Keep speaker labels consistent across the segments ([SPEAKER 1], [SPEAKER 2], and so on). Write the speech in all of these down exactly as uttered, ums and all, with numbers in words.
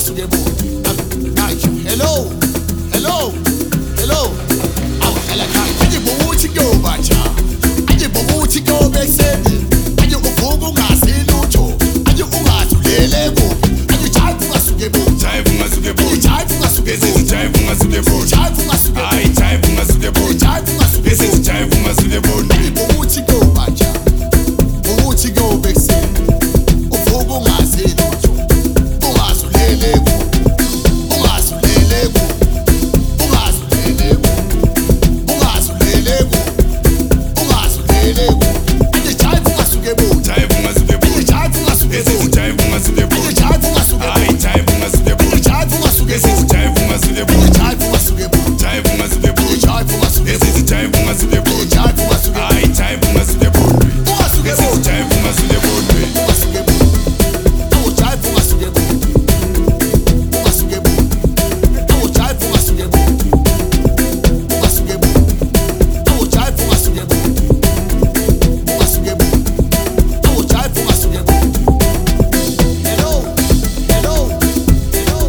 [SPEAKER 1] Hello, hello, hello. Awuhlala kahle. Angibuthi kuyobatsha. Angibuthi kuyobeseni. Angibuvuka ungazi lutho. Angiungadlulele kuphi. Angijive ungasuke bo.
[SPEAKER 2] Jive ungasuke bo.
[SPEAKER 1] Jive ungasuke bo.
[SPEAKER 2] Jive ungasuke bo.
[SPEAKER 1] Jive ungasuke bo.
[SPEAKER 2] Ay, jive ungasuke bo.
[SPEAKER 1] Jive ungasuke bo.
[SPEAKER 2] This is jive ungasuke bo.
[SPEAKER 1] Angibuthi kuyobatsha. Ubuthi kuyobeseni. Uvuka ungazi lutho. Ungazulele kuphi. Ungazulele kuphi. Ungazulele kuphi. Ungazulele kuphi. Ungazulele kuphi. Angijive ungasuke bo.
[SPEAKER 2] Jive ungasuke bo.
[SPEAKER 1] Angijive ungasuke
[SPEAKER 2] This
[SPEAKER 1] bo.
[SPEAKER 2] is jive ungasuke bo.
[SPEAKER 1] Angijive ungasuke bo.
[SPEAKER 2] Ay, jive ungasuke bo.
[SPEAKER 1] Angijive ungasuke
[SPEAKER 2] This
[SPEAKER 1] bo.
[SPEAKER 2] is jive ungasuke bo.
[SPEAKER 1] Angijive ungasuke bo.
[SPEAKER 2] Jive ungasuke bo.
[SPEAKER 1] Angijive ungasuke
[SPEAKER 2] This
[SPEAKER 1] bo.
[SPEAKER 2] is jive ungasuke bo.
[SPEAKER 1] Angijive ungasuke bo.
[SPEAKER 2] Ay, jive ungasuke bo.
[SPEAKER 1] Ungasuke
[SPEAKER 2] This
[SPEAKER 1] bo.
[SPEAKER 2] is jive ungasuke bo.
[SPEAKER 1] Ungasuke bo. Awujive ungasuke bo. Ungasuke bo. Awujive ungasuke bo. Ungasuke bo. Awujive ungasuke bo. Ungasuke bo. Awujive ungasuke bo. Hello, hello, hello.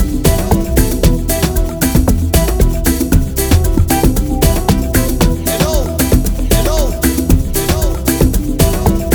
[SPEAKER 1] Hello, hello, hello.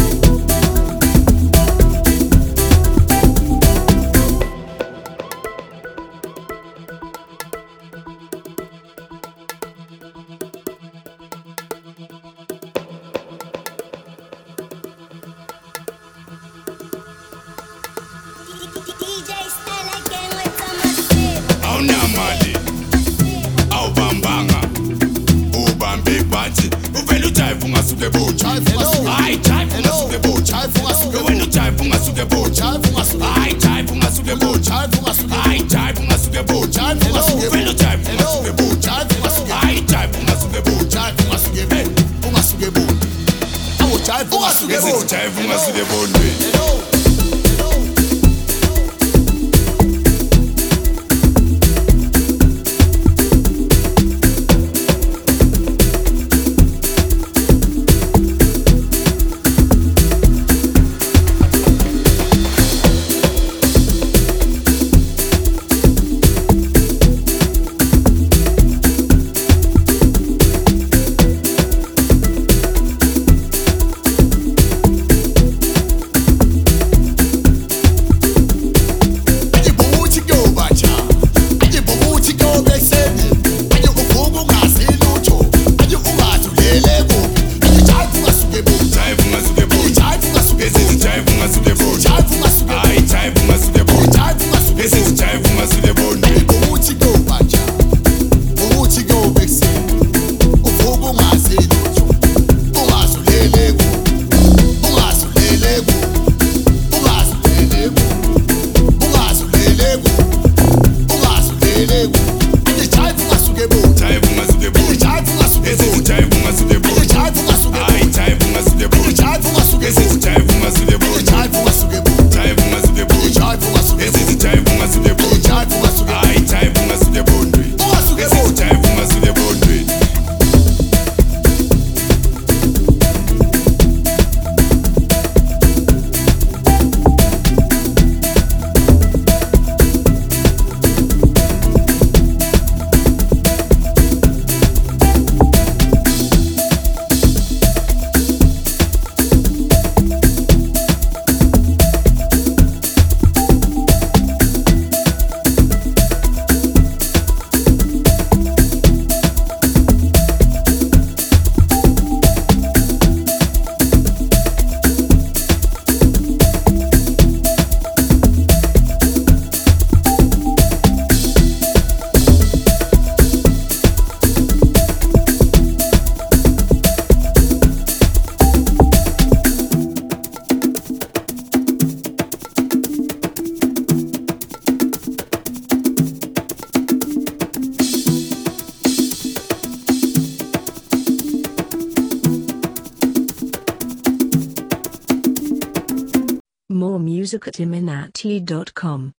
[SPEAKER 3] D J Stella again with some shit.
[SPEAKER 2] Awunamali. Awubambanga. Ubambe ibhathi. Uvela ujive ungasuke bo.
[SPEAKER 1] Jive ungasuke bo.
[SPEAKER 2] Ay, jive
[SPEAKER 1] Hello.
[SPEAKER 2] ungasuke bo.
[SPEAKER 1] Jive ungasuke bo.
[SPEAKER 2] Wena ujive ungasuke bo.
[SPEAKER 1] Jive ungasuke bo.
[SPEAKER 2] Ay, jive ungasuke bo.
[SPEAKER 1] Jive ungasuke bo.
[SPEAKER 2] Ay, jive ungasuke bo.
[SPEAKER 1] Jive ungasuke bo.
[SPEAKER 2] Uvela ujive
[SPEAKER 1] Hello.
[SPEAKER 2] ungasuke bo.
[SPEAKER 1] Jive ungasuke bo.
[SPEAKER 2] Ay, jive ungasuke bo.
[SPEAKER 1] Jive ungasuke bo. Ungasuke bo. Awu jive ungasuke
[SPEAKER 2] This
[SPEAKER 1] bo.
[SPEAKER 2] is jive ungasuke bo.
[SPEAKER 1] Hello. Hello. Angibuthi kuyobatsha. Angibuthi kuyobeseni. Angibuvuka ungazi lutho. Angiungadlulele kuphi. Angijive ungasuke bo.
[SPEAKER 2] Jive ungasuke bo.
[SPEAKER 1] Angijive ungasuke
[SPEAKER 2] This
[SPEAKER 1] bo.
[SPEAKER 2] is jive ungasuke bo.
[SPEAKER 1] Jive ungasuke bo.
[SPEAKER 2] Ay, jive ungasuke bo.
[SPEAKER 1] Jive ungasuke
[SPEAKER 2] This
[SPEAKER 1] bo.
[SPEAKER 2] is jive ungasuke bo.
[SPEAKER 1] Ubuthi kuyobatsha. Ubuthi kuyobeseni. Uvuka ungazi lutho. Ungazulele kuphi. Ungazulele kuphi. Ungazulele kuphi. Ungazulele kuphi. Ungazulele kuphi. Angijive ungasuke bo.
[SPEAKER 2] Jive ungasuke bo.
[SPEAKER 1] Angijive ungasuke
[SPEAKER 2] This
[SPEAKER 1] bo.
[SPEAKER 2] is jive ungasuke bo.
[SPEAKER 1] Angijive ungasuke bo.
[SPEAKER 2] Ay, jive ungasuke bo.
[SPEAKER 1] Angijive ungasuke
[SPEAKER 2] This
[SPEAKER 1] bo.
[SPEAKER 2] is jive ungasuke bo.
[SPEAKER 1] Angijive ungasuke bo.
[SPEAKER 2] Jive ungasuke bo.
[SPEAKER 1] Angijive ungasuke
[SPEAKER 2] This
[SPEAKER 1] bo.
[SPEAKER 2] is jive ungasuke bo.
[SPEAKER 1] Angijive ungasuke bo.
[SPEAKER 2] Ay, jive ungasuke bo.
[SPEAKER 1] Ungasuke
[SPEAKER 2] This
[SPEAKER 1] bo.
[SPEAKER 2] is jive ungasuke bo.
[SPEAKER 4] More music at iminati dot com.